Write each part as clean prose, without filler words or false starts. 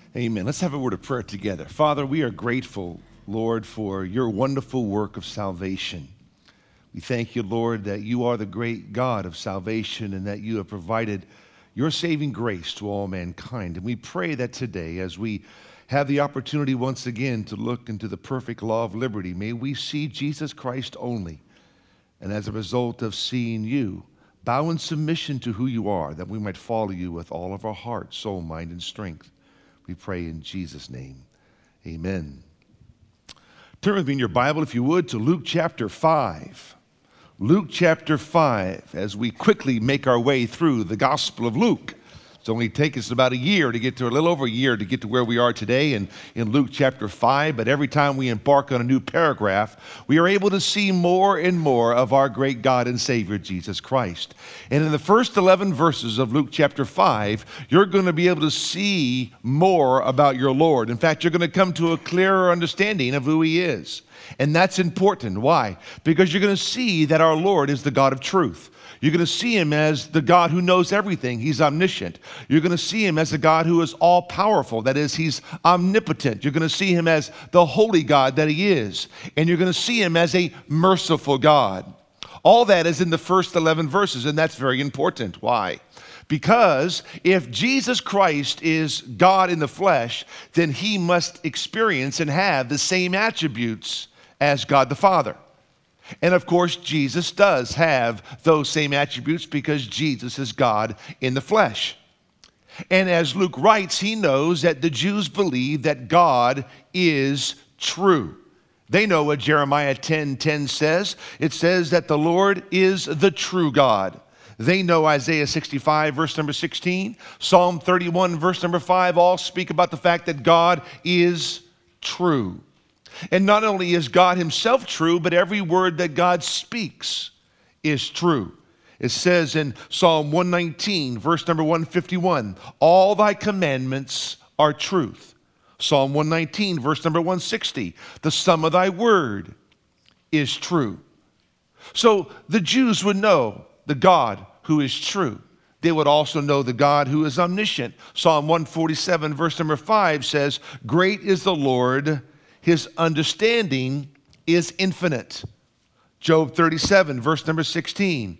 Amen. Let's have a word of prayer together. Father, we are grateful, Lord, for your wonderful work of salvation. We thank you, Lord, that you are the great God of salvation and that you have provided your saving grace to all mankind. And we pray that today, as we have the opportunity once again to look into the perfect law of liberty, may we see Jesus Christ only. And as a result of seeing you, bow in submission to who you are, that we might follow you with all of our heart, soul, mind, and strength. We pray in Jesus' name. Amen. Turn with me in your Bible, if you would, to Luke chapter 5. Luke chapter 5, as we quickly make our way through the Gospel of Luke. It's only taken us about a little over a year to get to where we are today in Luke chapter 5. But every time we embark on a new paragraph, we are able to see more and more of our great God and Savior, Jesus Christ. And in the first 11 verses of Luke chapter 5, you're going to be able to see more about your Lord. In fact, you're going to come to a clearer understanding of who He is. And that's important. Why? Because you're going to see that our Lord is the God of truth. You're going to see Him as the God who knows everything. He's omniscient. You're going to see Him as a God who is all-powerful. That is, He's omnipotent. You're going to see Him as the holy God that He is. And you're going to see Him as a merciful God. All that is in the first 11 verses, and that's very important. Why? Because if Jesus Christ is God in the flesh, then He must experience and have the same attributes as God the Father. And of course, Jesus does have those same attributes because Jesus is God in the flesh. And as Luke writes, he knows that the Jews believe that God is true. They know what Jeremiah 10:10 says. It says that the Lord is the true God. They know Isaiah 65, verse number 16, Psalm 31, verse number 5, all speak about the fact that God is true. And not only is God Himself true, but every word that God speaks is true. It says in Psalm 119, verse number 151, all thy commandments are truth. Psalm 119, verse number 160, the sum of thy word is true. So the Jews would know the God who is true. They would also know the God who is omniscient. Psalm 147, verse number 5 says, great is the Lord, His understanding is infinite. Job 37, verse number 16,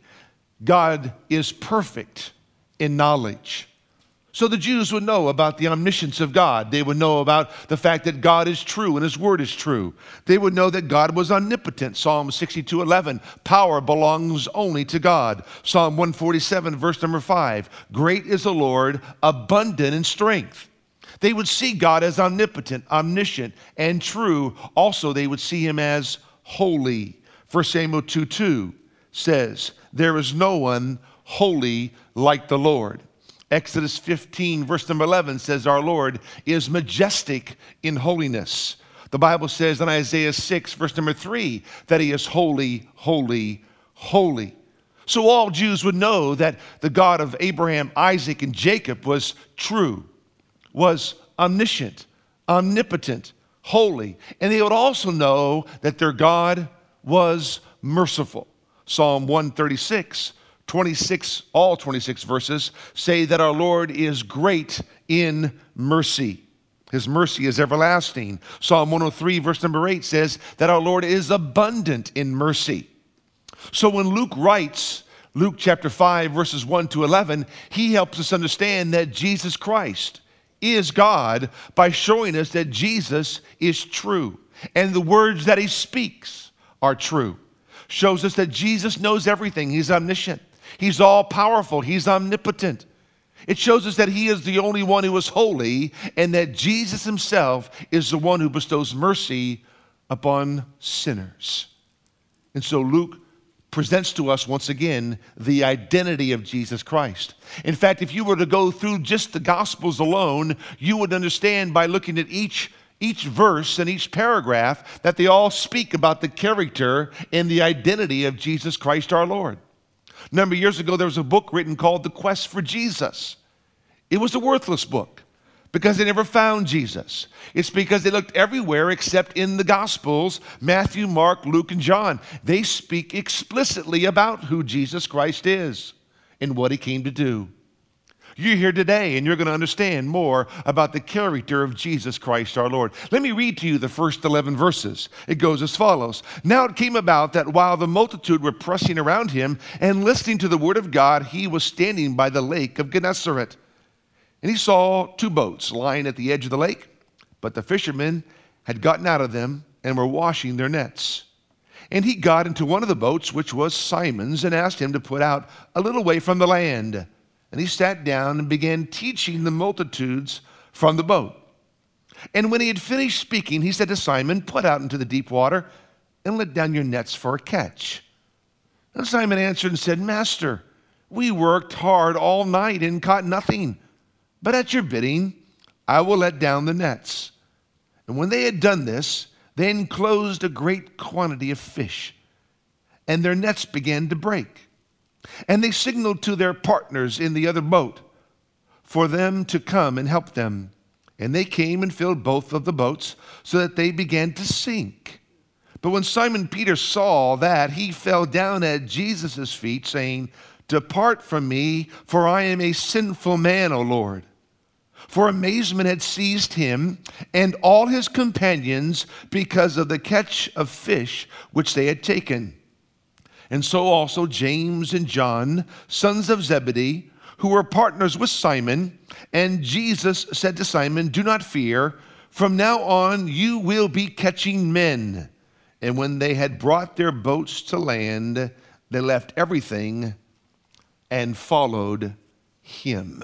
God is perfect in knowledge. So the Jews would know about the omniscience of God. They would know about the fact that God is true and His word is true. They would know that God was omnipotent. Psalm 62:11, power belongs only to God. Psalm 147, verse number 5, great is the Lord, abundant in strength. They would see God as omnipotent, omniscient, and true. Also, they would see Him as holy. 1 Samuel 2:2 says, there is no one holy like the Lord. Exodus 15, verse number 11 says, our Lord is majestic in holiness. The Bible says in Isaiah 6, verse number 3, that He is holy, holy, holy. So all Jews would know that the God of Abraham, Isaac, and Jacob was true, was omniscient, omnipotent, holy. And they would also know that their God was merciful. Psalm 136, 26, all 26 verses say that our Lord is great in mercy. His mercy is everlasting. Psalm 103, verse number 8 says that our Lord is abundant in mercy. So when Luke writes, Luke chapter 5, verses 1 to 11, he helps us understand that Jesus Christ is God by showing us that Jesus is true and the words that He speaks are true. Shows us that Jesus knows everything. He's omniscient. He's all-powerful. He's omnipotent. It shows us that He is the only one who is holy and that Jesus Himself is the one who bestows mercy upon sinners. And so Luke presents to us once again the identity of Jesus Christ. In fact, if you were to go through just the Gospels alone, you would understand by looking at each verse and each paragraph that they all speak about the character and the identity of Jesus Christ our Lord. A number of years ago, there was a book written called The Quest for Jesus. It was a worthless book because they never found Jesus. It's because they looked everywhere except in the Gospels, Matthew, Mark, Luke, and John. They speak explicitly about who Jesus Christ is and what He came to do. you're here today and you're going to understand more about the character of Jesus Christ our Lord. Let me read to you the first 11 verses. It goes as follows. Now it came about that while the multitude were pressing around him and listening to the word of God, he was standing by the lake of Gennesaret. And he saw 2 boats lying at the edge of the lake, but the fishermen had gotten out of them and were washing their nets. And he got into one of the boats, which was Simon's, and asked him to put out a little way from the land. And he sat down and began teaching the multitudes from the boat. And when he had finished speaking, he said to Simon, put out into the deep water and let down your nets for a catch. And Simon answered and said, Master, we worked hard all night and caught nothing. But at your bidding, I will let down the nets. And when they had done this, they enclosed a great quantity of fish, and their nets began to break. And they signaled to their partners in the other boat for them to come and help them. And they came and filled both of the boats so that they began to sink. But when Simon Peter saw that, he fell down at Jesus' feet, saying, Depart from me, for I am a sinful man, O Lord. For amazement had seized him and all his companions because of the catch of fish which they had taken. And so also James and John, sons of Zebedee, who were partners with Simon. And Jesus said to Simon, Do not fear. From now on you will be catching men. And when they had brought their boats to land, they left everything and followed him.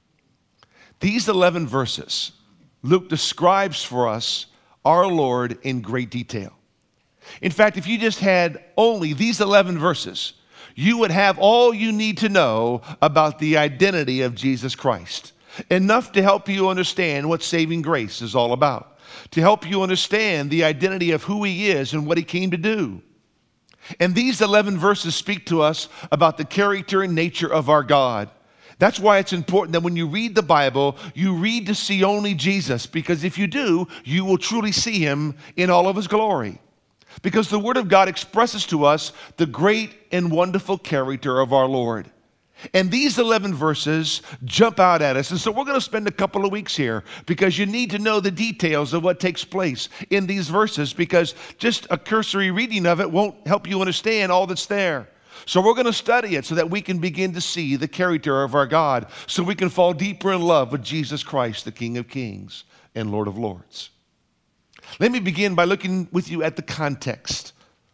These 11 verses, Luke describes for us our Lord in great detail. In fact, if you just had only these 11 verses, you would have all you need to know about the identity of Jesus Christ. Enough to help you understand what saving grace is all about, to help you understand the identity of who he is and what he came to do. And these 11 verses speak to us about the character and nature of our God. That's why it's important that when you read the Bible, you read to see only Jesus, because if you do, you will truly see him in all of his glory. Because the Word of God expresses to us the great and wonderful character of our Lord. And these 11 verses jump out at us. And so we're going to spend a couple of weeks here because you need to know the details of what takes place in these verses, because just a cursory reading of it won't help you understand all that's there. So we're going to study it so that we can begin to see the character of our God, so we can fall deeper in love with Jesus Christ, the King of Kings and Lord of Lords. Let me begin by looking with you at the context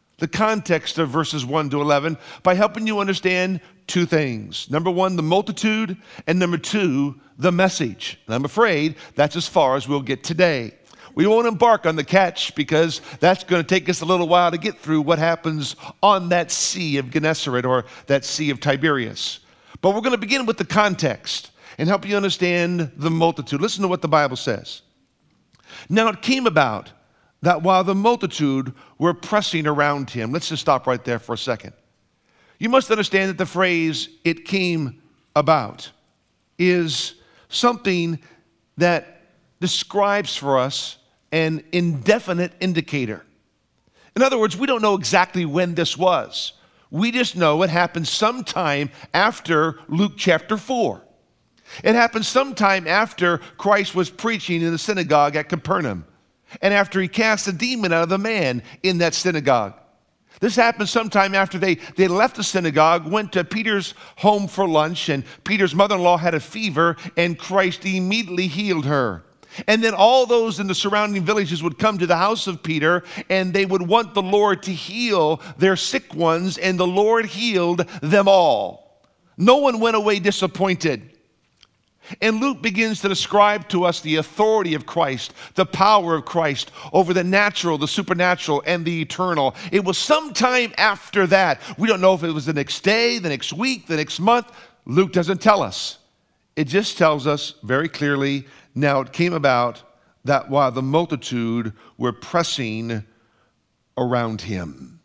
of verses 1 to 11, by helping you understand 2 things. Number 1, the multitude, and number 2, the message. And I'm afraid that's as far as we'll get today. We won't embark on the catch because that's going to take us a little while to get through what happens on that Sea of Gennesaret, or that Sea of Tiberias. But we're going to begin with the context and help you understand the multitude. Listen to what the Bible says. Now it came about that while the multitude were pressing around him. Let's just stop right there for a second. You must understand that the phrase, it came about, is something that describes for us an indefinite indicator. In other words, we don't know exactly when this was. We just know it happened sometime after Luke chapter 4. It happened sometime after Christ was preaching in the synagogue at Capernaum, and after he cast a demon out of the man in that synagogue. This happened sometime after they left the synagogue, went to Peter's home for lunch, and Peter's mother-in-law had a fever, and Christ immediately healed her. And then all those in the surrounding villages would come to the house of Peter, and they would want the Lord to heal their sick ones, and the Lord healed them all. No one went away disappointed. And Luke begins to describe to us the authority of Christ, the power of Christ over the natural, the supernatural, and the eternal. It was sometime after that. We don't know if it was the next day, the next week, the next month. Luke doesn't tell us. It just tells us very clearly, now it came about that while the multitude were pressing around him.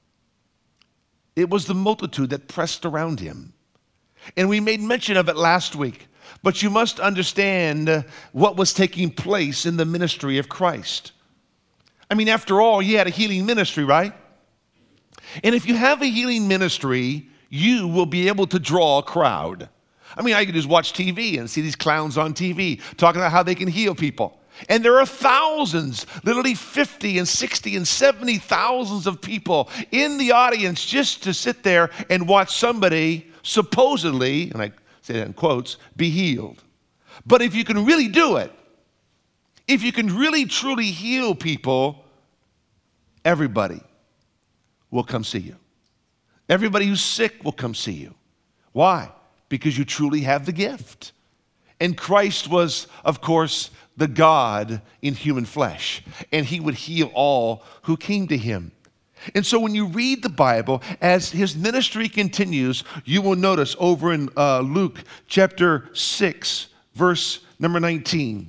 It was the multitude that pressed around him. And we made mention of it last week. But you must understand what was taking place in the ministry of Christ. I mean, after all, he had a healing ministry, right? And if you have a healing ministry, you will be able to draw a crowd. I mean, I can just watch TV and see these clowns on TV talking about how they can heal people. And there are thousands, literally 50 and 60 and 70 thousands of people in the audience just to sit there and watch somebody supposedly, and I say that in quotes, be healed. But if you can really do it, if you can really truly heal people, everybody will come see you. Everybody who's sick will come see you. Why? Because you truly have the gift. And Christ was, of course, the God in human flesh, and he would heal all who came to him. And so when you read the Bible, as his ministry continues, you will notice over in Luke chapter 6, verse number 19,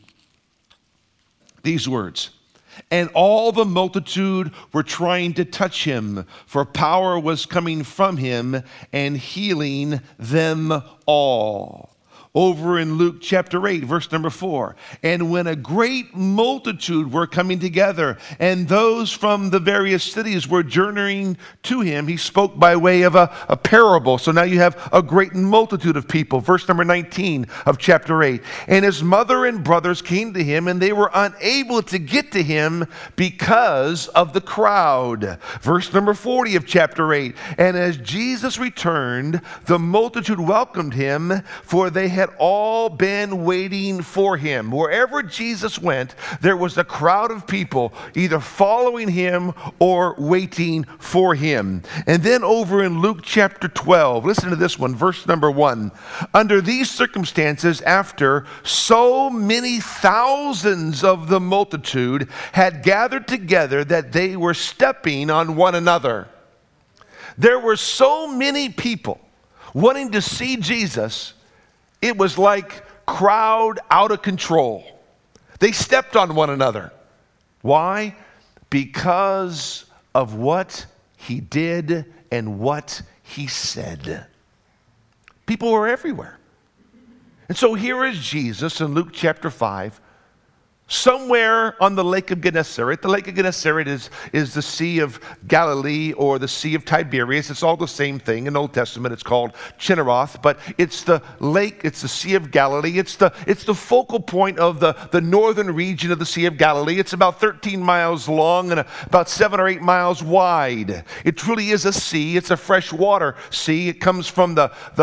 these words, "And all the multitude were trying to touch him, for power was coming from him and healing them all." Over in Luke chapter 8, verse number 4, "And when a great multitude were coming together, and those from the various cities were journeying to him, he spoke by way of a parable." So now you have a great multitude of people. Verse number 19 of chapter 8, "And his mother and brothers came to him, and they were unable to get to him because of the crowd." Verse number 40 of chapter 8, "And as Jesus returned, the multitude welcomed him, for they had all been waiting for him." Wherever Jesus went, there was a crowd of people either following him or waiting for him. And then over in Luke chapter 12, listen to this one, verse number 1. "Under these circumstances, after so many thousands of the multitude had gathered together that they were stepping on one another." There were so many people wanting to see Jesus. It was like crowd out of control. They stepped on one another. Why? Because of what he did and what he said. People were everywhere. And so here is Jesus in Luke chapter 5, somewhere on the Lake of Gennesaret. The Lake of Gennesaret is the Sea of Galilee or the Sea of Tiberias. It's all the same thing. In the Old Testament, it's called Chinneroth, but it's the lake, it's the Sea of Galilee. It's the focal point of the northern region of the Sea of Galilee. It's about 13 miles long and about 7 or 8 miles wide. It truly is a sea. It's a freshwater sea. It comes from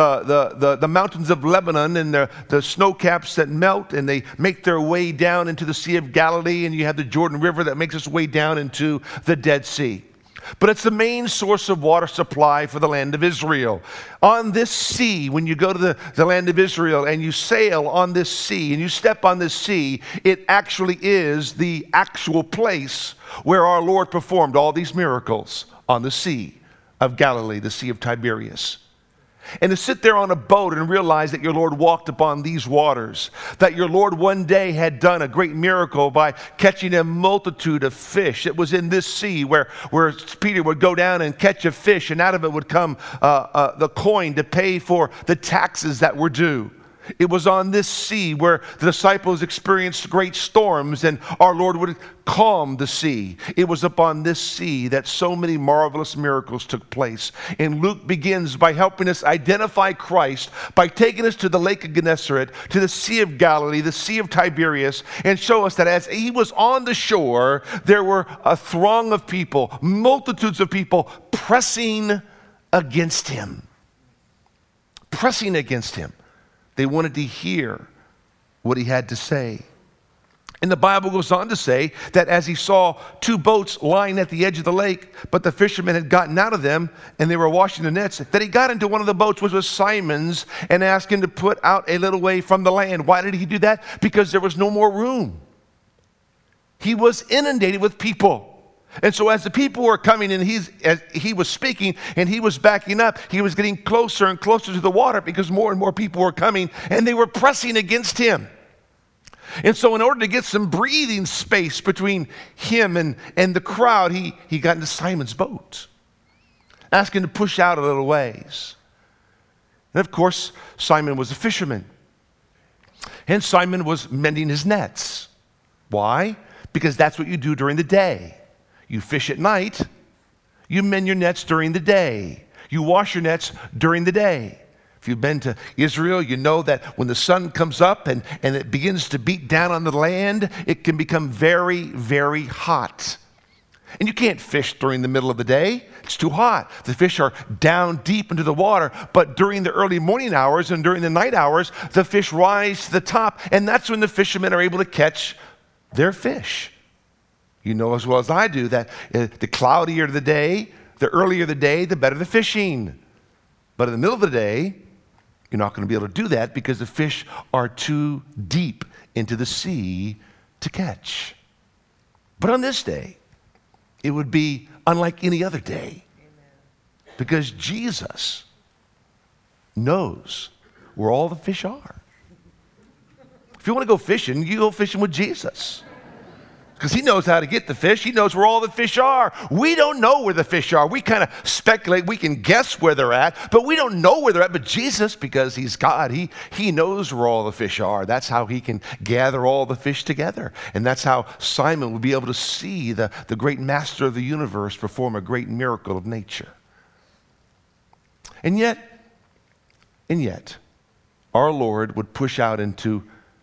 the mountains of Lebanon and the snow caps that melt, and they make their way down into the Sea of Galilee, and you have the Jordan River that makes its way down into the Dead Sea. But it's the main source of water supply for the land of Israel. On this sea, when you go to the land of Israel and you sail on this sea and you step on this sea, it actually is the actual place where our Lord performed all these miracles, on the Sea of Galilee, the Sea of Tiberias. And to sit there on a boat and realize that your Lord walked upon these waters, that your Lord one day had done a great miracle by catching a multitude of fish. It was in this sea where Peter would go down and catch a fish, and out of it would come the coin to pay for the taxes that were due. It was on this sea where the disciples experienced great storms and our Lord would calm the sea. It was upon this sea that so many marvelous miracles took place. And Luke begins by helping us identify Christ by taking us to the Lake of Gennesaret, to the Sea of Galilee, the Sea of Tiberias, and show us that as he was on the shore, there were a throng of people, multitudes of people pressing against him. Pressing against him. They wanted to hear what he had to say. And the Bible goes on to say that as he saw 2 boats lying at the edge of the lake, but the fishermen had gotten out of them and they were washing the nets, that he got into one of the boats, which was Simon's, and asked him to put out a little way from the land. Why did he do that? Because there was no more room. He was inundated with people. And so as the people were coming and as he was speaking and he was backing up, he was getting closer and closer to the water because more and more people were coming and they were pressing against him. And so in order to get some breathing space between him and the crowd, he got into Simon's boat, asking to push out a little ways. And of course, Simon was a fisherman. And Simon was mending his nets. Why? Because that's what you do during the day. You fish at night, you mend your nets during the day. You wash your nets during the day. If you've been to Israel, you know that when the sun comes up and it begins to beat down on the land, it can become very, very hot. And you can't fish during the middle of the day. It's too hot. The fish are down deep into the water. But during the early morning hours and during the night hours, the fish rise to the top. And that's when the fishermen are able to catch their fish. You know as well as I do that the cloudier the day, the earlier the day, the better the fishing. But in the middle of the day, you're not going to be able to do that because the fish are too deep into the sea to catch. But on this day, it would be unlike any other day. Amen. Because Jesus knows where all the fish are. If you want to go fishing, you go fishing with Jesus. Because he knows how to get the fish. He knows where all the fish are. We don't know where the fish are. We kind of speculate. We can guess where they're at, but we don't know where they're at. But Jesus, because he's God, he knows where all the fish are. That's how he can gather all the fish together. And that's how Simon will be able to see the great master of the universe perform a great miracle of nature. And yet, our Lord would push out into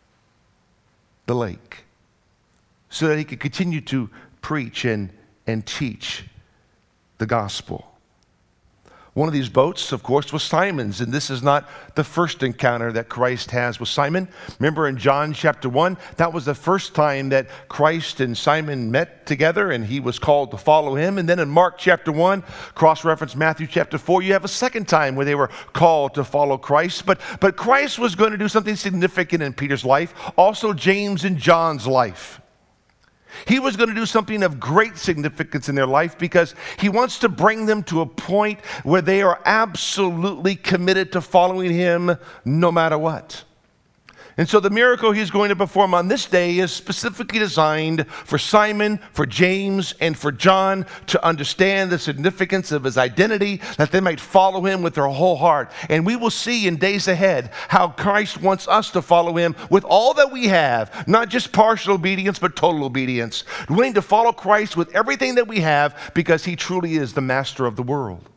the lake so that he could continue to preach and teach the gospel. One of these boats, of course, was Simon's, and this is not the first encounter that Christ has with Simon. Remember in John chapter 1, that was the first time that Christ and Simon met together, and he was called to follow him. And then in Mark chapter 1, cross-reference Matthew chapter 4, you have a second time where they were called to follow Christ. But Christ was going to do something significant in Peter's life, also James and John's life. He was going to do something of great significance in their life because he wants to bring them to a point where they are absolutely committed to following him no matter what. And so the miracle he's going to perform on this day is specifically designed for Simon, for James, and for John to understand the significance of his identity, that they might follow him with their whole heart. And we will see in days ahead how Christ wants us to follow him with all that we have, not just partial obedience, but total obedience. Willing to follow Christ with everything that we have because he truly is the master of the world.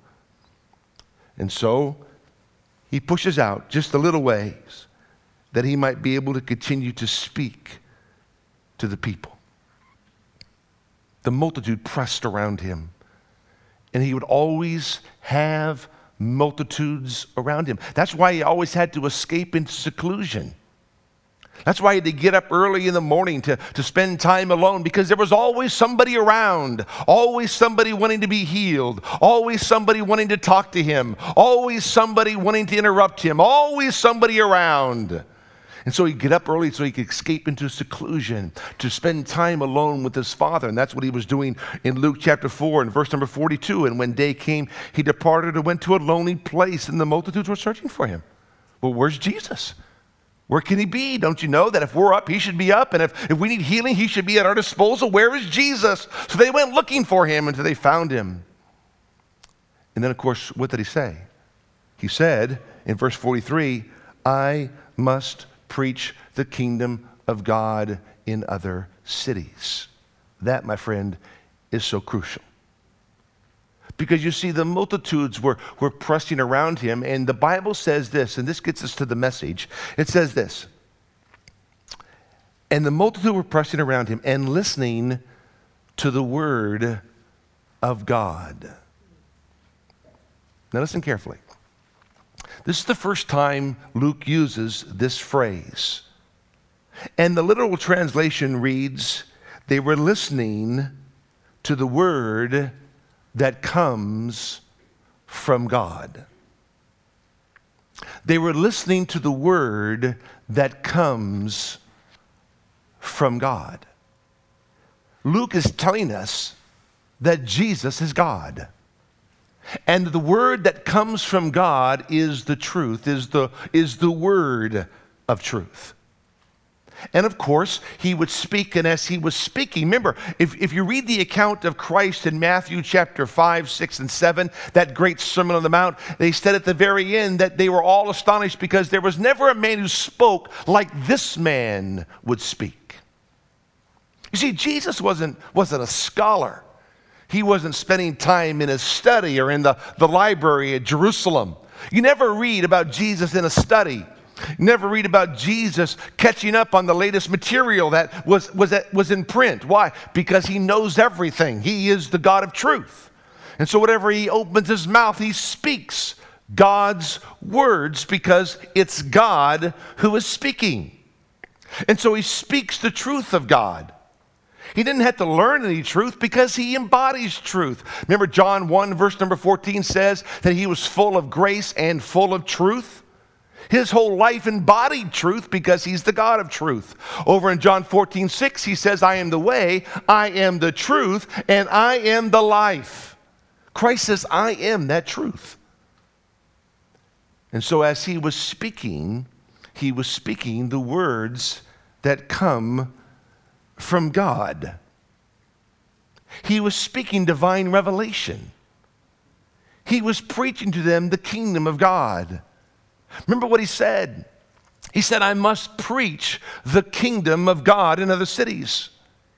And so he pushes out just a little ways that he might be able to continue to speak to the people. The multitude pressed around him, and he would always have multitudes around him. That's why he always had to escape into seclusion. That's why he had to get up early in the morning to spend time alone, because there was always somebody around, always somebody wanting to be healed, always somebody wanting to talk to him, always somebody wanting to interrupt him, always somebody around. And so he'd get up early so he could escape into seclusion, to spend time alone with his Father. And that's what he was doing in Luke chapter 4 and verse number 42. And when day came, he departed and went to a lonely place, and the multitudes were searching for him. Well, where's Jesus? Where can he be? Don't you know that if we're up, he should be up? And if we need healing, he should be at our disposal. Where is Jesus? So they went looking for him until they found him. And then, of course, what did he say? He said in verse 43, I must preach the kingdom of God in other cities. That, my friend, is so crucial. Because you see, the multitudes were pressing around him, and the Bible says this, and this gets us to the message. It says this, and the multitude were pressing around him and listening to the word of God. Now listen carefully. This is the first time Luke uses this phrase. And the literal translation reads, they were listening to the word that comes from God. They were listening to the word that comes from God. Luke is telling us that Jesus is God. And the word that comes from God is the truth, is the word of truth. And of course, he would speak, and as he was speaking, remember, if you read the account of Christ in Matthew chapter 5, 6, and 7, that great Sermon on the Mount, they said at the very end that they were all astonished because there was never a man who spoke like this man would speak. You see, Jesus wasn't a scholar. He wasn't spending time in his study or in the library at Jerusalem. You never read about Jesus in a study. You never read about Jesus catching up on the latest material that was in print. Why? Because he knows everything. He is the God of truth. And so whatever he opens his mouth, he speaks God's words because it's God who is speaking. And so he speaks the truth of God. He didn't have to learn any truth because he embodies truth. Remember John 1 verse number 14 says that he was full of grace and full of truth. His whole life embodied truth because he's the God of truth. Over in John 14:6 he says, I am the way, I am the truth, and I am the life. Christ says, I am that truth. And so as he was speaking the words that come from God. He was speaking divine revelation. He was preaching to them the kingdom of God. Remember what he said? He said, I must preach the kingdom of God in other cities.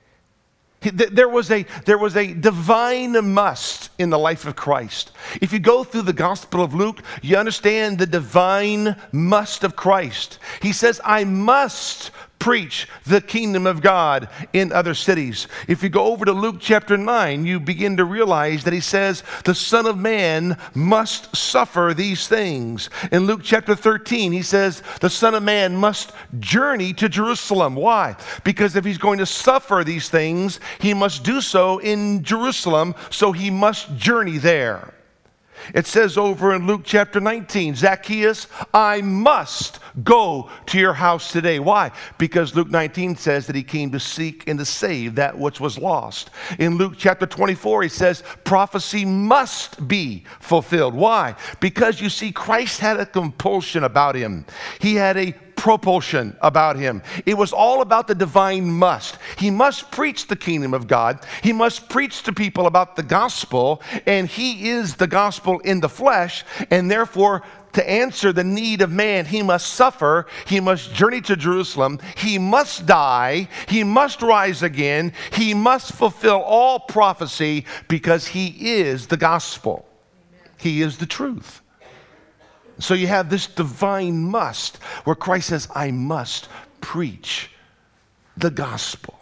There was a divine must in the life of Christ. If you go through the Gospel of Luke, you understand the divine must of Christ. He says, I must preach the kingdom of God in other cities. If you go over to Luke chapter 9, you begin to realize that he says the Son of Man must suffer these things. In Luke chapter 13, he says the Son of Man must journey to Jerusalem. Why? Because if he's going to suffer these things, he must do so in Jerusalem, so he must journey there. It says over in Luke chapter 19, Zacchaeus, I must go to your house today. Why? Because Luke 19 says that he came to seek and to save that which was lost. In Luke chapter 24, he says prophecy must be fulfilled. Why? Because you see, Christ had a compulsion about him. He had a propulsion about him. It was all about the divine must. He must preach the kingdom of God. He must preach to people about the gospel, and he is the gospel in the flesh, and therefore to answer the need of man, he must suffer, he must journey to Jerusalem, he must die, he must rise again, he must fulfill all prophecy because he is the gospel. Amen. He is the truth. So you have this divine must where Christ says, I must preach the gospel.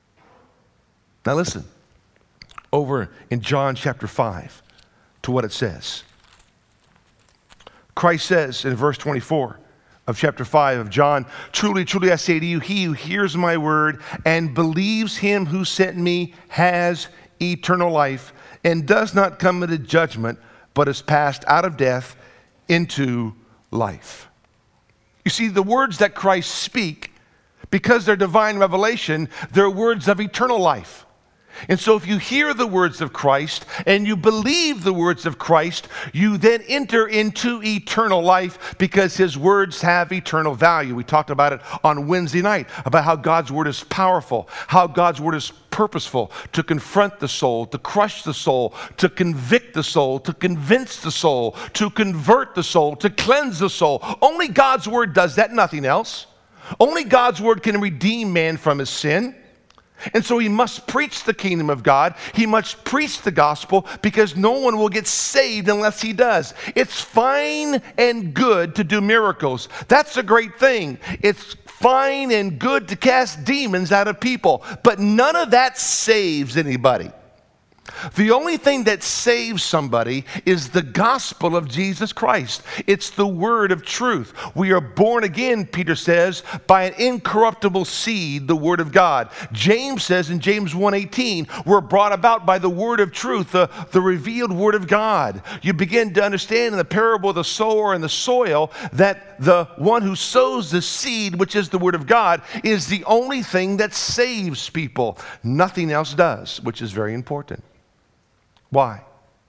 Now listen, over in John chapter 5 to what it says. Christ says in verse 24 of chapter 5 of John, truly, truly I say to you, he who hears my word and believes him who sent me has eternal life and does not come into judgment, but is passed out of death into life. You see, the words that Christ speak, because they're divine revelation, they're words of eternal life. And so if you hear the words of Christ and you believe the words of Christ, you then enter into eternal life because his words have eternal value. We talked about it on Wednesday night, about how God's word is powerful, how God's word is purposeful to confront the soul, to crush the soul, to convict the soul, to convince the soul, to convert the soul, to cleanse the soul. Only God's word does that, nothing else. Only God's word can redeem man from his sin. And so he must preach the kingdom of God. He must preach the gospel because no one will get saved unless he does. It's fine and good to do miracles. That's a great thing. It's fine and good to cast demons out of people. But none of that saves anybody. The only thing that saves somebody is the gospel of Jesus Christ. It's the word of truth. We are born again, Peter says, by an incorruptible seed, the word of God. James says in James 1:18, we're brought about by the word of truth, the revealed word of God. You begin to understand in the parable of the sower and the soil that the one who sows the seed, which is the word of God, is the only thing that saves people. Nothing else does, which is very important. Why?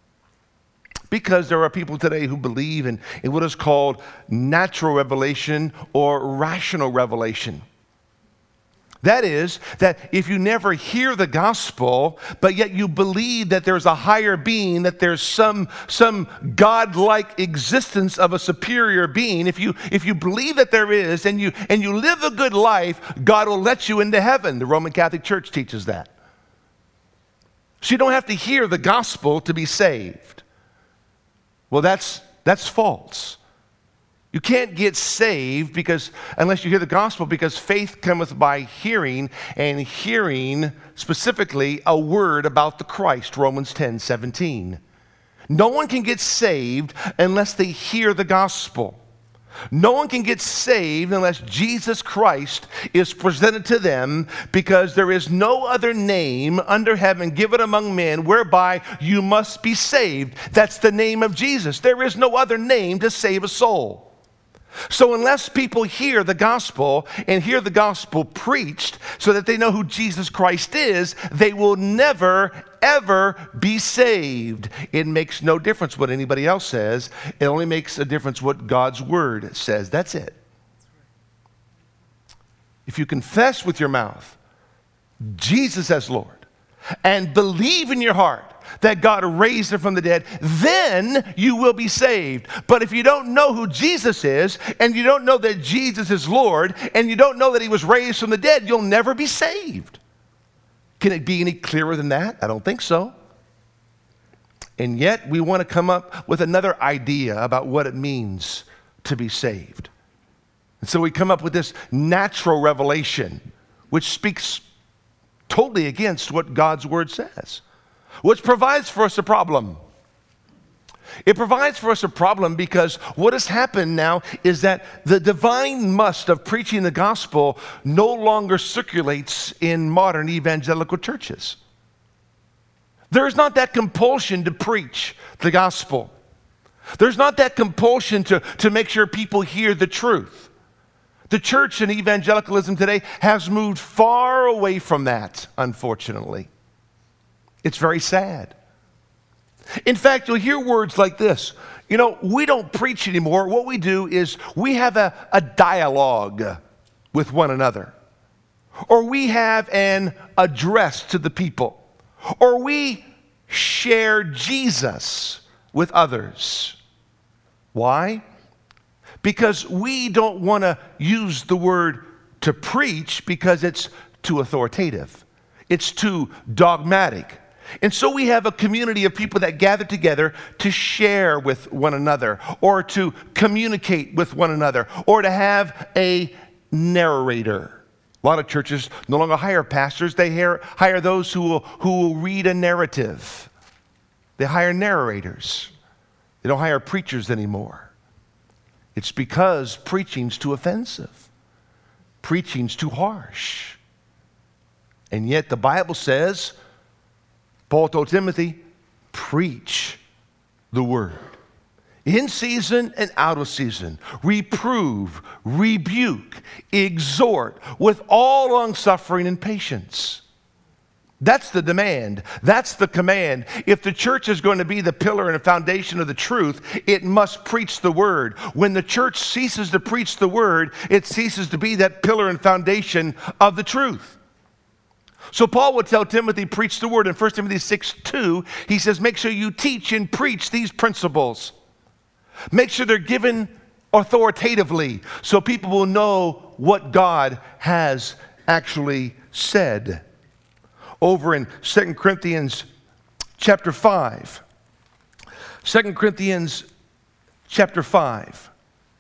Because there are people today who believe in what is called natural revelation or rational revelation. That is, that if you never hear the gospel, but yet you believe that there's a higher being, that there's some God-like existence of a superior being, if you believe that there is and you live a good life, God will let you into heaven. The Roman Catholic Church teaches that. So you don't have to hear the gospel to be saved. Well, that's That's false. You can't get saved unless you hear the gospel, because faith cometh by hearing, and hearing specifically a word about the Christ, Romans 10:17. No one can get saved unless they hear the gospel. No one can get saved unless Jesus Christ is presented to them, because there is no other name under heaven given among men whereby you must be saved. That's the name of Jesus. There is no other name to save a soul. So unless people hear the gospel and hear the gospel preached so that they know who Jesus Christ is, they will never, ever be saved. It makes no difference what anybody else says. It only makes a difference what God's word says. That's it. If you confess with your mouth Jesus as Lord and believe in your heart that God raised him from the dead, then you will be saved. But if you don't know who Jesus is, and you don't know that Jesus is Lord, and you don't know that he was raised from the dead, you'll never be saved. Can it be any clearer than that? I don't think so. And yet we want to come up with another idea about what it means to be saved. And so we come up with this natural revelation, which speaks totally against what God's word says, which provides for us a problem. It provides for us a problem because what has happened now is that the divine must of preaching the gospel no longer circulates in modern evangelical churches. There's not that compulsion to preach the gospel. There's not that compulsion to make sure people hear the truth. The church in evangelicalism today has moved far away from that, unfortunately. It's very sad. In fact, you'll hear words like this. You know, we don't preach anymore. What we do is we have a dialogue with one another. Or we have an address to the people. Or we share Jesus with others. Why? Because we don't want to use the word to preach because it's too authoritative. It's too dogmatic. And so we have a community of people that gather together to share with one another, or to communicate with one another, or to have a narrator. A lot of churches no longer hire pastors. They hire those who will read a narrative. They hire narrators. They don't hire preachers anymore. It's because preaching's too offensive. Preaching's too harsh. And yet the Bible says, Paul told Timothy, preach the word. In season and out of season. Reprove, rebuke, exhort with all longsuffering and patience. That's the demand. That's the command. If the church is going to be the pillar and the foundation of the truth, it must preach the word. When the church ceases to preach the word, it ceases to be that pillar and foundation of the truth. So Paul would tell Timothy, preach the word. In 1 Timothy 6:2, he says, make sure you teach and preach these principles. Make sure they're given authoritatively so people will know what God has actually said. Over in 2 Corinthians chapter 5. 2 Corinthians chapter 5.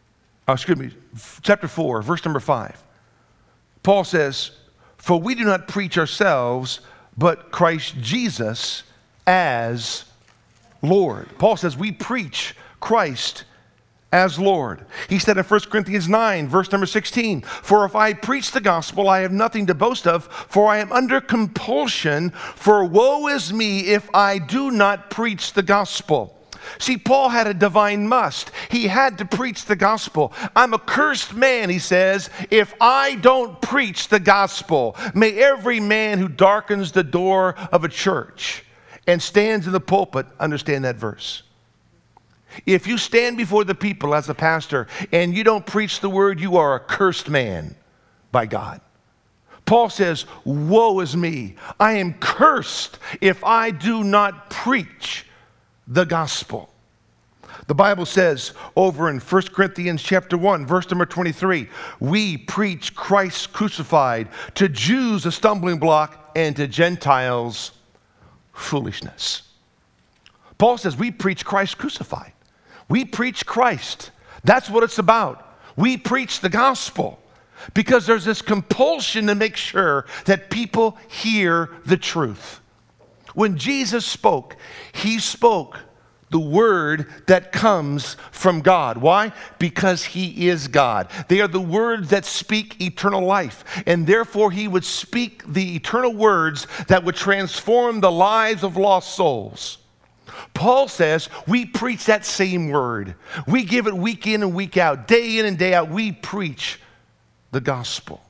Chapter 4, verse number 5. Paul says, for we do not preach ourselves, but Christ Jesus as Lord. Paul says we preach Christ as Lord. He said in 1 Corinthians 9, verse number 16, for if I preach the gospel, I have nothing to boast of, for I am under compulsion, for woe is me if I do not preach the gospel. See, Paul had a divine must. He had to preach the gospel. I'm a cursed man, he says, if I don't preach the gospel. May every man who darkens the door of a church and stands in the pulpit understand that verse. If you stand before the people as a pastor and you don't preach the word, you are a cursed man by God. Paul says, woe is me. I am cursed if I do not preach the gospel. The Bible says over in 1 Corinthians chapter 1, verse number 23, we preach Christ crucified, to Jews a stumbling block, and to Gentiles foolishness. Paul says we preach Christ crucified. We preach Christ. That's what it's about. We preach the gospel because there's this compulsion to make sure that people hear the truth. When Jesus spoke, he spoke the word that comes from God. Why? Because he is God. They are the words that speak eternal life. And therefore, he would speak the eternal words that would transform the lives of lost souls. Paul says we preach that same word. We give it week in and week out, day in and day out. We preach the gospel.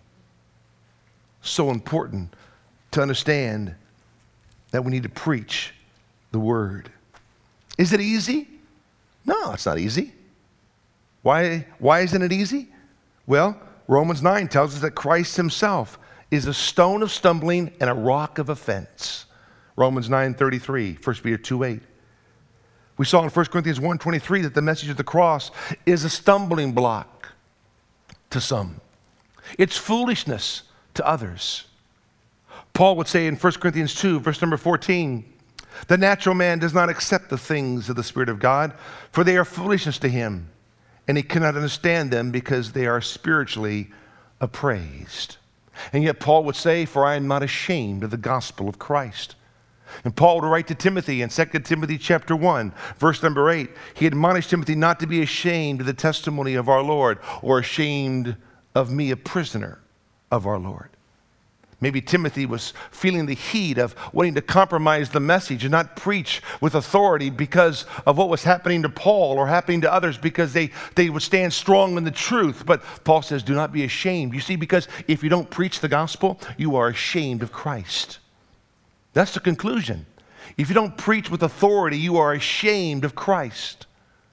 So important to understand that we need to preach the word. Is it easy? No, it's not easy. Why isn't it easy? Well, Romans 9 tells us that Christ himself is a stone of stumbling and a rock of offense. Romans 9:33, 1 Peter 2:8. We saw in 1 Corinthians 1:23 that the message of the cross is a stumbling block to some. It's foolishness to others. Paul would say in 1 Corinthians 2, verse number 14, the natural man does not accept the things of the Spirit of God, for they are foolishness to him, and he cannot understand them because they are spiritually appraised. And yet Paul would say, for I am not ashamed of the gospel of Christ. And Paul would write to Timothy in 2 Timothy chapter 1, verse number 8, he admonished Timothy not to be ashamed of the testimony of our Lord, or ashamed of me, a prisoner of our Lord. Maybe Timothy was feeling the heat of wanting to compromise the message and not preach with authority because of what was happening to Paul or happening to others, because they would stand strong in the truth. But Paul says, do not be ashamed. You see, because if you don't preach the gospel, you are ashamed of Christ. That's the conclusion. If you don't preach with authority, you are ashamed of Christ.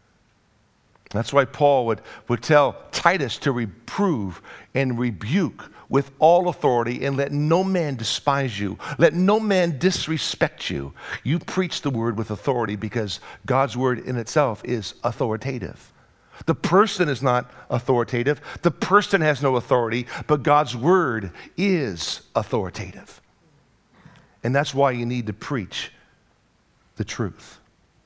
That's why Paul would tell Titus to reprove and rebuke with all authority, and let no man despise you. Let no man disrespect you. You preach the word with authority because God's word in itself is authoritative. The person is not authoritative. The person has no authority, but God's word is authoritative. And that's why you need to preach the truth.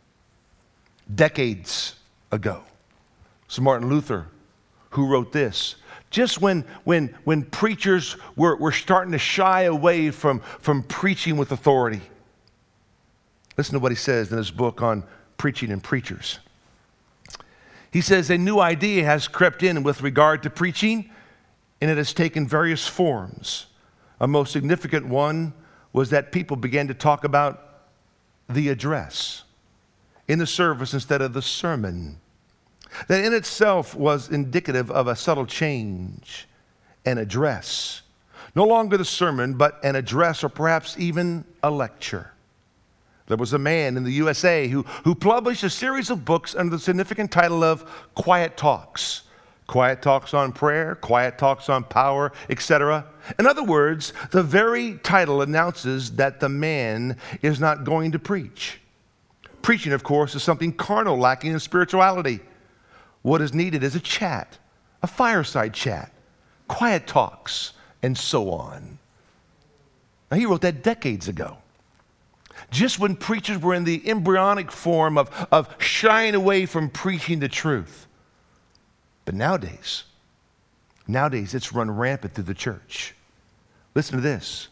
Decades ago, so Martin Luther, who wrote this, just when preachers were starting to shy away from preaching with authority. Listen to what he says in his book on preaching and preachers. He says, a new idea has crept in with regard to preaching, and it has taken various forms. A most significant one was that people began to talk about the address in the service instead of the sermon. That in itself was indicative of a subtle change, an address. No longer the sermon, but an address, or perhaps even a lecture. There was a man in the USA who published a series of books under the significant title of Quiet Talks. Quiet talks on prayer, quiet talks on power, etc. In other words, the very title announces that the man is not going to preach. Preaching, of course, is something carnal, lacking in spirituality. What is needed is a chat, a fireside chat, quiet talks, and so on. Now, he wrote that decades ago. Just when preachers were in the embryonic form of shying away from preaching the truth. But nowadays it's run rampant through the church. Listen to this.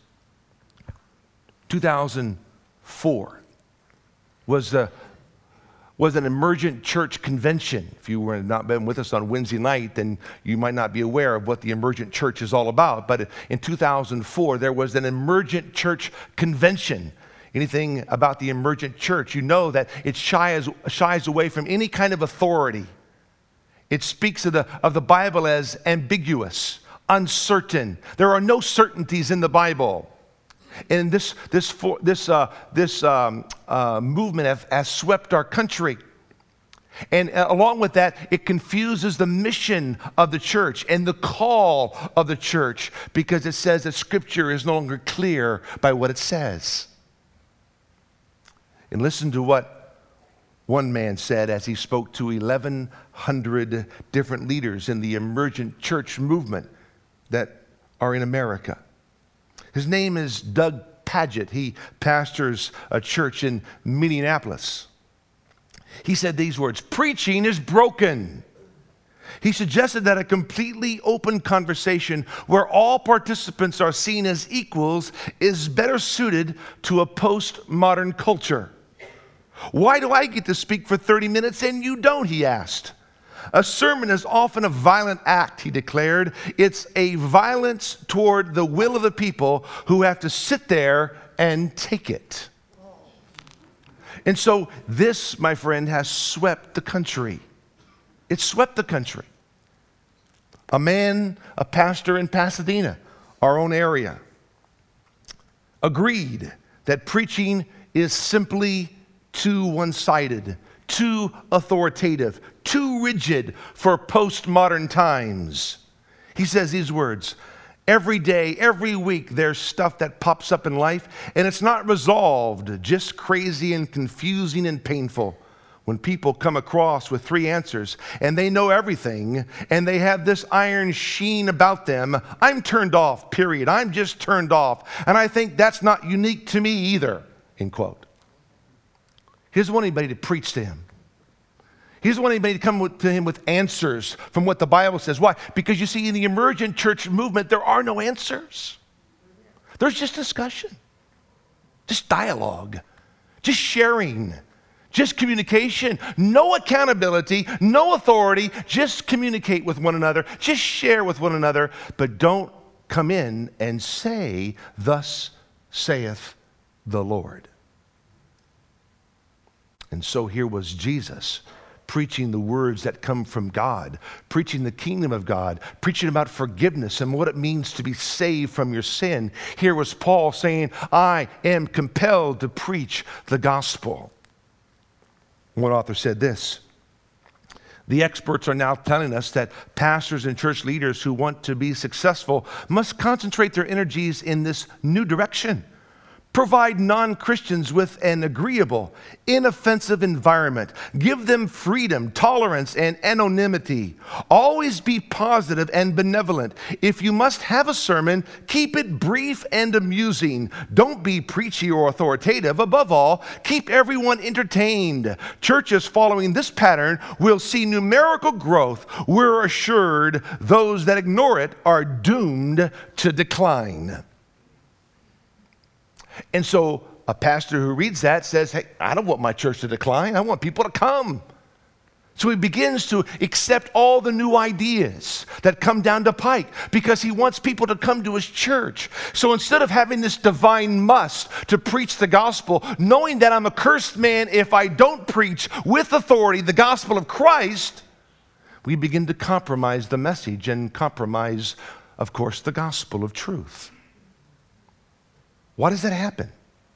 2004 was an emergent church convention. If you were not been with us on Wednesday night, then you might not be aware of what the emergent church is all about. But in 2004, there was an emergent church convention. Anything about the emergent church, you know that it shies away from any kind of authority. It speaks of the Bible as ambiguous, uncertain. There are no certainties in the Bible. And this movement has swept our country. And along with that, it confuses the mission of the church and the call of the church, because it says that Scripture is no longer clear by what it says. And listen to what one man said as he spoke to 1,100 different leaders in the emergent church movement that are in America. His name is Doug Pagitt. He pastors a church in Minneapolis. He said these words, "Preaching is broken." He suggested that a completely open conversation where all participants are seen as equals is better suited to a postmodern culture. "Why do I get to speak for 30 minutes and you don't?" he asked. "A sermon is often a violent act," he declared. "It's a violence toward the will of the people who have to sit there and take it." And so this, my friend, has swept the country. It swept the country. A pastor in Pasadena, our own area, agreed that preaching is simply too one-sided, too authoritative, too rigid for postmodern times. He says these words, "Every day, every week, there's stuff that pops up in life, and it's not resolved, just crazy and confusing and painful. When people come across with 3 answers, and they know everything, and they have this iron sheen about them, I'm turned off, period. I'm just turned off. And I think that's not unique to me either," end quote. He doesn't want anybody to preach to him. He doesn't want anybody to come to him with answers from what the Bible says. Why? Because you see, in the emergent church movement, there are no answers. There's just discussion, just dialogue, just sharing, just communication. No accountability, no authority, just communicate with one another, just share with one another, but don't come in and say, "Thus saith the Lord." And so here was Jesus preaching the words that come from God, preaching the kingdom of God, preaching about forgiveness and what it means to be saved from your sin. Here was Paul saying, "I am compelled to preach the gospel." One author said this, "The experts are now telling us that pastors and church leaders who want to be successful must concentrate their energies in this new direction. Provide non-Christians with an agreeable, inoffensive environment. Give them freedom, tolerance, and anonymity. Always be positive and benevolent. If you must have a sermon, keep it brief and amusing. Don't be preachy or authoritative. Above all, keep everyone entertained. Churches following this pattern will see numerical growth. We're assured those that ignore it are doomed to decline." And so a pastor who reads that says, "Hey, I don't want my church to decline. I want people to come." So he begins to accept all the new ideas that come down the pike because he wants people to come to his church. So instead of having this divine must to preach the gospel, knowing that I'm a cursed man if I don't preach with authority the gospel of Christ, we begin to compromise the message and compromise, of course, the gospel of truth. Why does that happen?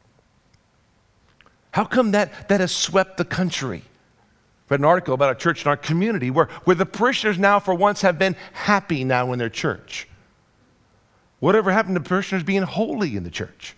How come that has swept the country? I read an article about a church in our community where the parishioners now for once have been happy now in their church. Whatever happened to parishioners being holy in the church?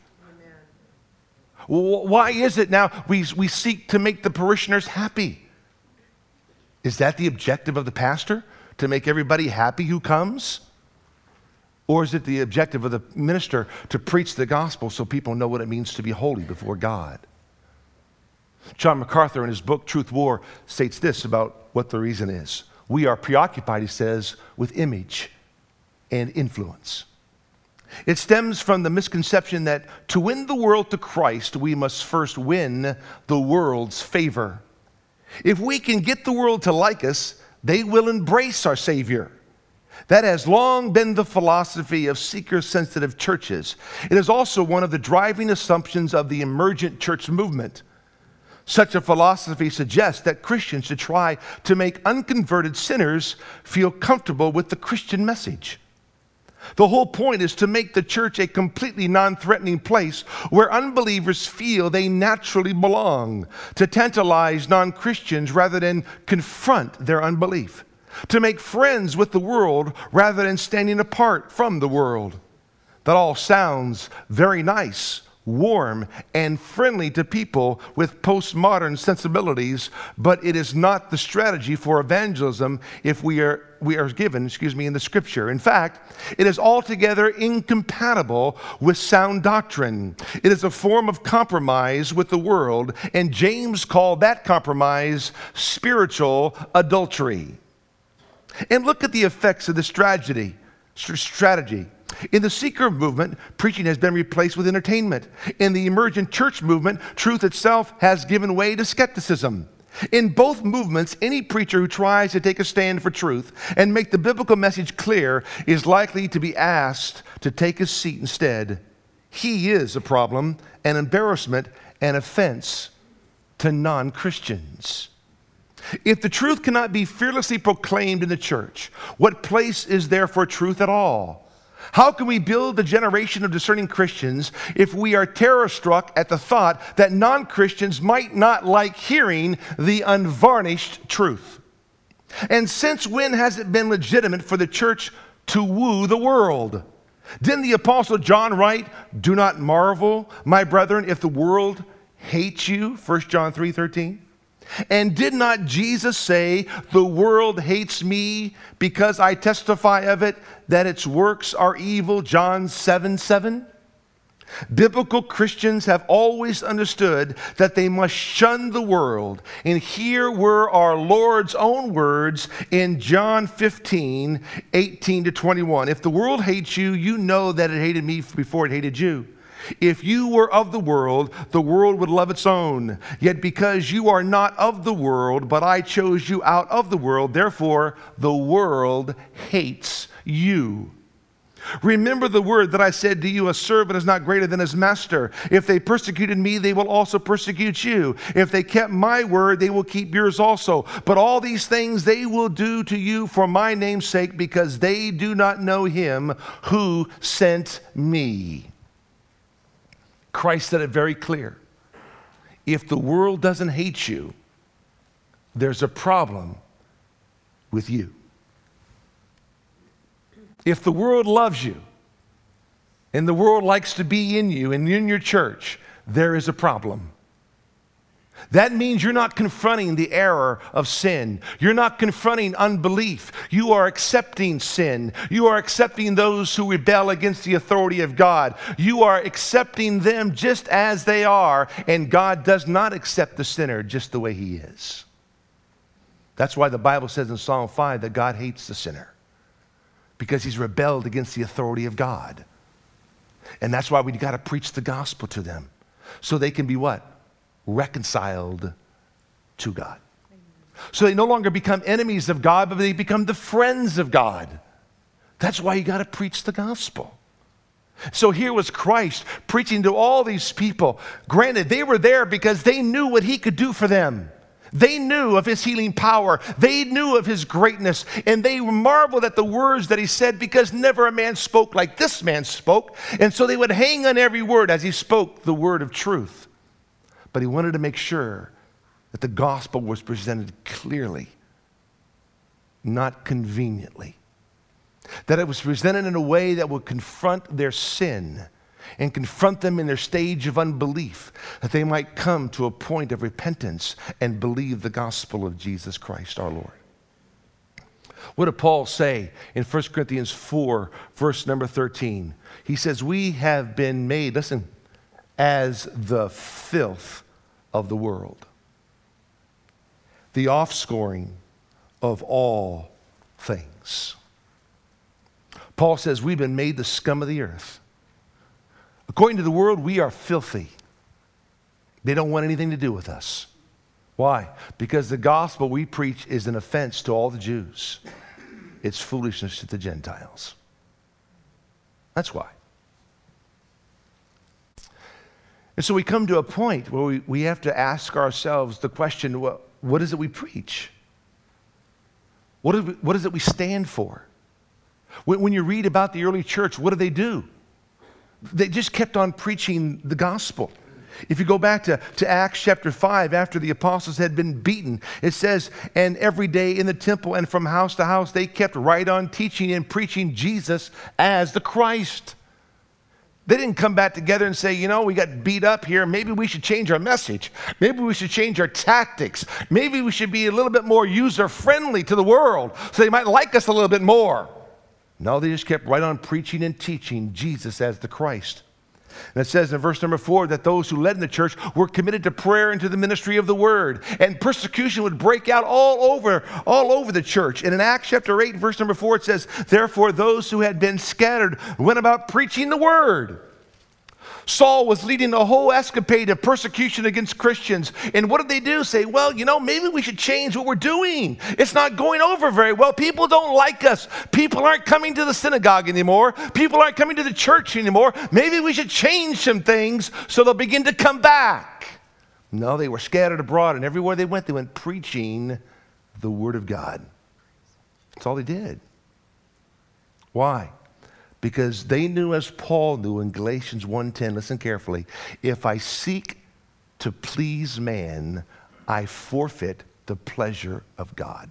Amen. Why is it now we seek to make the parishioners happy? Is that the objective of the pastor? To make everybody happy who comes? Or is it the objective of the minister to preach the gospel so people know what it means to be holy before God? John MacArthur, in his book, Truth War, states this about what the reason is. We are preoccupied, he says, with image and influence. It stems from the misconception that to win the world to Christ, we must first win the world's favor. If we can get the world to like us, they will embrace our Savior. That has long been the philosophy of seeker-sensitive churches. It is also one of the driving assumptions of the emergent church movement. Such a philosophy suggests that Christians should try to make unconverted sinners feel comfortable with the Christian message. The whole point is to make the church a completely non-threatening place where unbelievers feel they naturally belong, to tantalize non-Christians rather than confront their unbelief, to make friends with the world rather than standing apart from the world. That all sounds very nice warm and friendly to people with postmodern sensibilities, but it is not the strategy for evangelism if we are given, in the Scripture. In fact, it is altogether incompatible with sound doctrine. It is a form of compromise with the world, and James called that compromise spiritual adultery. And look at the effects of this strategy. In the seeker movement, preaching has been replaced with entertainment. In the emergent church movement, truth itself has given way to skepticism. In both movements, any preacher who tries to take a stand for truth and make the biblical message clear is likely to be asked to take his seat instead. He is a problem, an embarrassment, an offense to non-Christians. If the truth cannot be fearlessly proclaimed in the church, what place is there for truth at all? How can we build a generation of discerning Christians if we are terror-struck at the thought that non-Christians might not like hearing the unvarnished truth? And since when has it been legitimate for the church to woo the world? Didn't the Apostle John write, "Do not marvel, my brethren, if the world hates you," 1 John 3:13? And did not Jesus say, "The world hates me because I testify of it, that its works are evil," John 7:7? Biblical Christians have always understood that they must shun the world. And here were our Lord's own words in John 15:18-21. "If the world hates you, you know that it hated me before it hated you. If you were of the world would love its own. Yet because you are not of the world, but I chose you out of the world, therefore the world hates you. Remember the word that I said to you, a servant is not greater than his master. If they persecuted me, they will also persecute you. If they kept my word, they will keep yours also. But all these things they will do to you for my name's sake, because they do not know him who sent me." Christ said it very clear. If the world doesn't hate you, there's a problem with you. If the world loves you, and the world likes to be in you and in your church, there is a problem. That means you're not confronting the error of sin. You're not confronting unbelief. You are accepting sin. You are accepting those who rebel against the authority of God. You are accepting them just as they are, and God does not accept the sinner just the way he is. That's why the Bible says in Psalm 5 that God hates the sinner, because he's rebelled against the authority of God. And that's why we got to preach the gospel to them, so they can be what? Reconciled to God. So they no longer become enemies of God, but they become the friends of God. That's why you got to preach the gospel. So here was Christ preaching to all these people. Granted, they were there because they knew what he could do for them. They knew of his healing power. They knew of his greatness. And they marveled at the words that he said, because never a man spoke like this man spoke. And so they would hang on every word as he spoke the word of truth. But he wanted to make sure that the gospel was presented clearly, not conveniently. That it was presented in a way that would confront their sin and confront them in their stage of unbelief, that they might come to a point of repentance and believe the gospel of Jesus Christ our Lord. What did Paul say in 1 Corinthians 4, verse number 13? He says, "We have been made," listen, "as the filth of the world, the offscouring of all things." Paul says we've been made the scum of the earth. According to the world, we are filthy. They don't want anything to do with us. Why? Because the gospel we preach is an offense to all the Jews. It's foolishness to the Gentiles. That's why. And so we come to a point where we have to ask ourselves the question, what is it we preach? What is it we stand for? When you read about the early church, what did they do? They just kept on preaching the gospel. If you go back to Acts chapter 5, after the apostles had been beaten, it says, "And every day in the temple and from house to house, they kept right on teaching and preaching Jesus as the Christ." They didn't come back together and say, we got beat up here. Maybe we should change our message. Maybe we should change our tactics. Maybe we should be a little bit more user-friendly to the world so they might like us a little bit more. No, they just kept right on preaching and teaching Jesus as the Christ. And it says in verse number 4 that those who led in the church were committed to prayer and to the ministry of the word. And persecution would break out all over the church. And in Acts chapter 8, verse number 4, it says, therefore those who had been scattered went about preaching the word. Saul was leading a whole escapade of persecution against Christians. And what did they do? Say, well, maybe we should change what we're doing. It's not going over very well. People don't like us. People aren't coming to the synagogue anymore. People aren't coming to the church anymore. Maybe we should change some things so they'll begin to come back. No, they were scattered abroad, and everywhere they went preaching the word of God. That's all they did. Why? Because they knew, as Paul knew in Galatians 1:10, listen carefully, if I seek to please man, I forfeit the pleasure of God.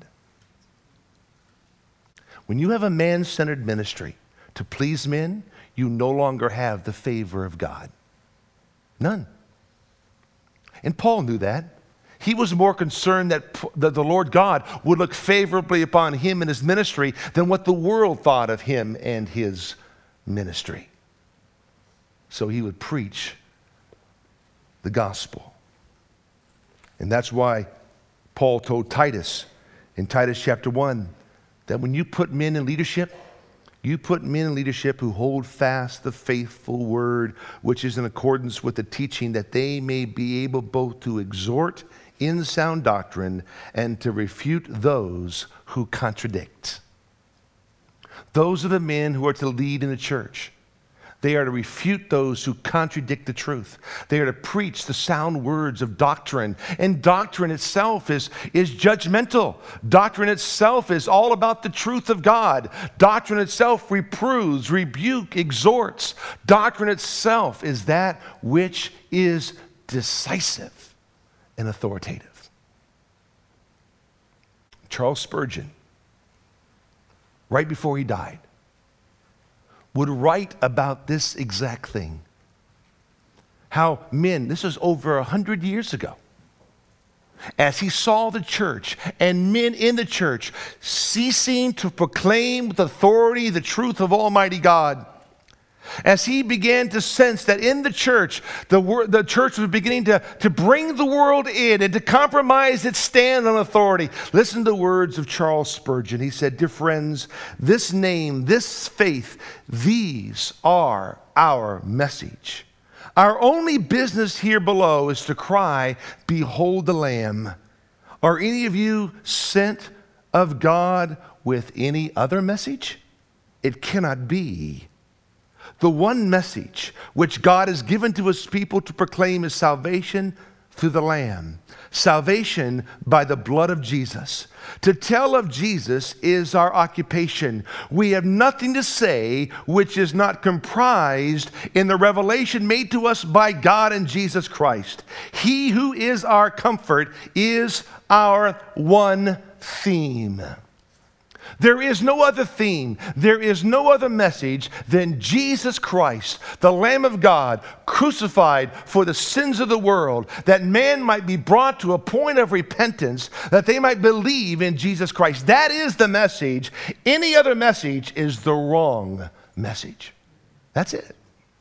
When you have a man-centered ministry to please men, you no longer have the favor of God. None. And Paul knew that. He was more concerned that the Lord God would look favorably upon him and his ministry than what the world thought of him and his ministry. So he would preach the gospel. And that's why Paul told Titus in Titus chapter 1 that when you put men in leadership, you put men in leadership who hold fast the faithful word, which is in accordance with the teaching, that they may be able both to exhort in sound doctrine and to refute those who contradict. Those are the men who are to lead in the church. They are to refute those who contradict the truth. They are to preach the sound words of doctrine. And doctrine itself is judgmental. Doctrine itself is all about the truth of God. Doctrine itself reproves, rebukes, exhorts. Doctrine itself is that which is decisive and authoritative. Charles Spurgeon, right before he died, would write about this exact thing. How men, this is over 100 years ago, as he saw the church and men in the church ceasing to proclaim with authority the truth of Almighty God, as he began to sense that in the church, the church was beginning to bring the world in and to compromise its stand on authority. Listen to the words of Charles Spurgeon. He said, dear friends, this name, this faith, these are our message. Our only business here below is to cry, behold the Lamb. Are any of you sent of God with any other message? It cannot be. The one message which God has given to his people to proclaim is salvation through the Lamb. Salvation by the blood of Jesus. To tell of Jesus is our occupation. We have nothing to say which is not comprised in the revelation made to us by God and Jesus Christ. He who is our comfort is our one theme. There is no other theme, there is no other message than Jesus Christ, the Lamb of God, crucified for the sins of the world, that man might be brought to a point of repentance, that they might believe in Jesus Christ. That is the message. Any other message is the wrong message. That's it.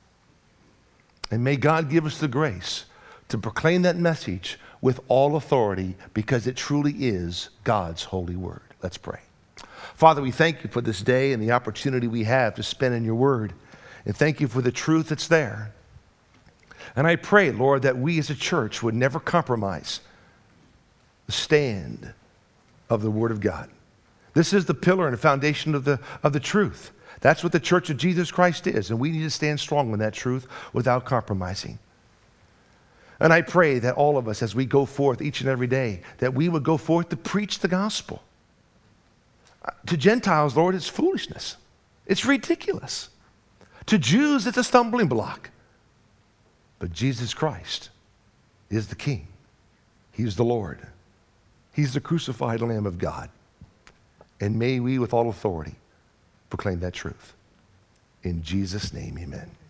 And may God give us the grace to proclaim that message with all authority, because it truly is God's holy word. Let's pray. Father, we thank you for this day and the opportunity we have to spend in your word. And thank you for the truth that's there. And I pray, Lord, that we as a church would never compromise the stand of the word of God. This is the pillar and the foundation of the truth. That's what the church of Jesus Christ is. And we need to stand strong in that truth without compromising. And I pray that all of us, as we go forth each and every day, that we would go forth to preach the gospel. To Gentiles, Lord, it's foolishness. It's ridiculous. To Jews, it's a stumbling block. But Jesus Christ is the King. He's the Lord. He's the crucified Lamb of God. And may we, with all authority, proclaim that truth. In Jesus' name, amen.